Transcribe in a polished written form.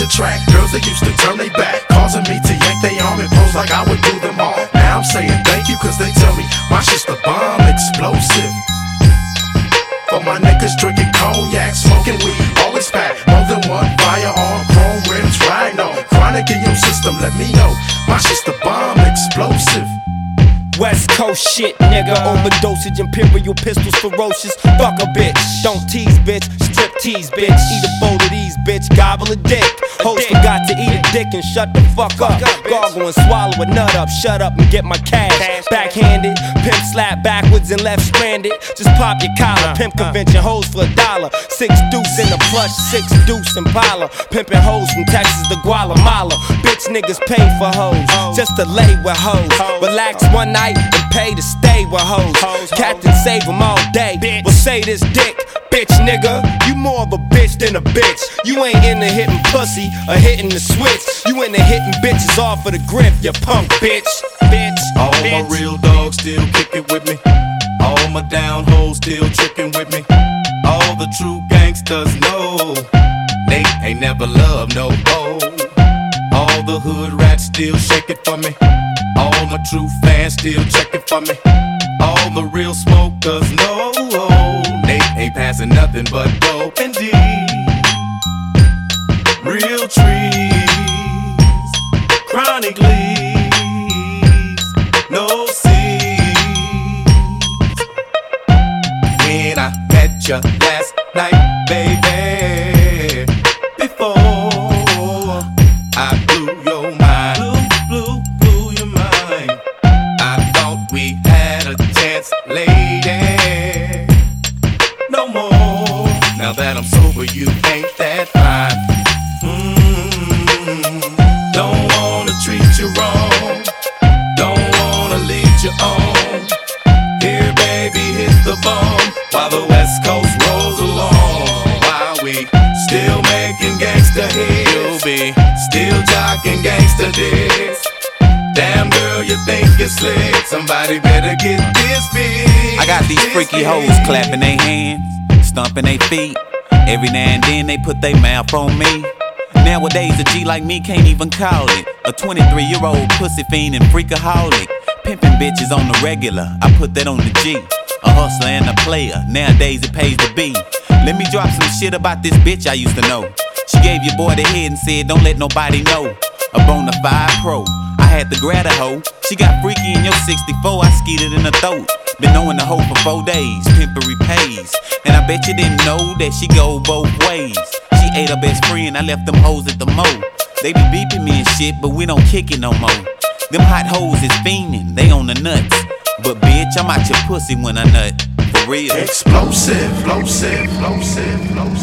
the track. Girls that used to turn they back, causing me to yank they arm and pose like I would do them all. Now I'm saying thank you cause they tell me my shit's the bomb explosive. For my niggas drinking cognac, smoking weed, always pack more than one firearm, chrome rims, rhino. Chronic in your system, let me know my shit's the bomb explosive. West Coast shit, nigga. Overdosage, imperial pistols, ferocious. Fuck a bitch, don't tease, bitch. Strip tease, bitch. Eat a bowl of these, bitch. Gobble a dick. Host forgot to eat a dick and shut the fuck up. Gargle and swallow a nut up. Shut up and get my cash. Backhanded, pimp slap backwards and left stranded. Just pop your collar. Pimp convention hoes for $1. 6 deuce in the plush, 6 deuce in Impala. Pimpin' hoes from Texas to Guatemala. Bitch niggas pay for hoes just to lay with hoes. Relax one night and pay to stay with hoes. Captain save them all day. Well say this dick, bitch nigga. You more of a bitch than a bitch. You ain't into hitting pussy or hitting the switch. You into hitting bitches off of the grip, you punk bitch. All my real dogs still kicking with me. All my down hoes still tricking with me. All the true gangsters know they ain't never loved no hoe. All the hood rats still shake it for me. All my true fans still checking for me. All the real smokers know they ain't passing nothing but dope and D. Real trees, chronic leaves, no seeds. When I met you last night, baby, before I blew your mind, blew your mind. I thought we had a chance, lady. No more. Now that I'm sober, you ain't that fine. Don't wanna treat you wrong. Don't wanna lead you on. Here, baby, hit the bomb while the West Coast rolls along. While we still making gangsta hits, you'll be still jocking gangsta dicks. Damn girl, you think you're slick. Somebody better get this big. I got these freaky hoes clapping their hands, stomping their feet. Every now and then they put their mouth on me. Nowadays a G like me can't even call it a 23-year-old pussy fiend and freakaholic. Pimpin' bitches on the regular, I put that on the G. A hustler and a player, nowadays it pays to be. Let me drop some shit about this bitch I used to know. She gave your boy the head and said don't let nobody know. A bonafide pro, I had to grab a hoe. She got freaky in your 64, I skeeted in her throat. Been knowing the hoe for 4 days, pimpery pays. And I bet you didn't know that she go both ways. She ate her best friend, I left them hoes at the mo. They be beeping me and shit, but we don't kick it no more. Them hot hoes is fiending, they on the nuts. But bitch, I'm out your pussy when I nut, for real. Explosive, explosive, explosive, explosive.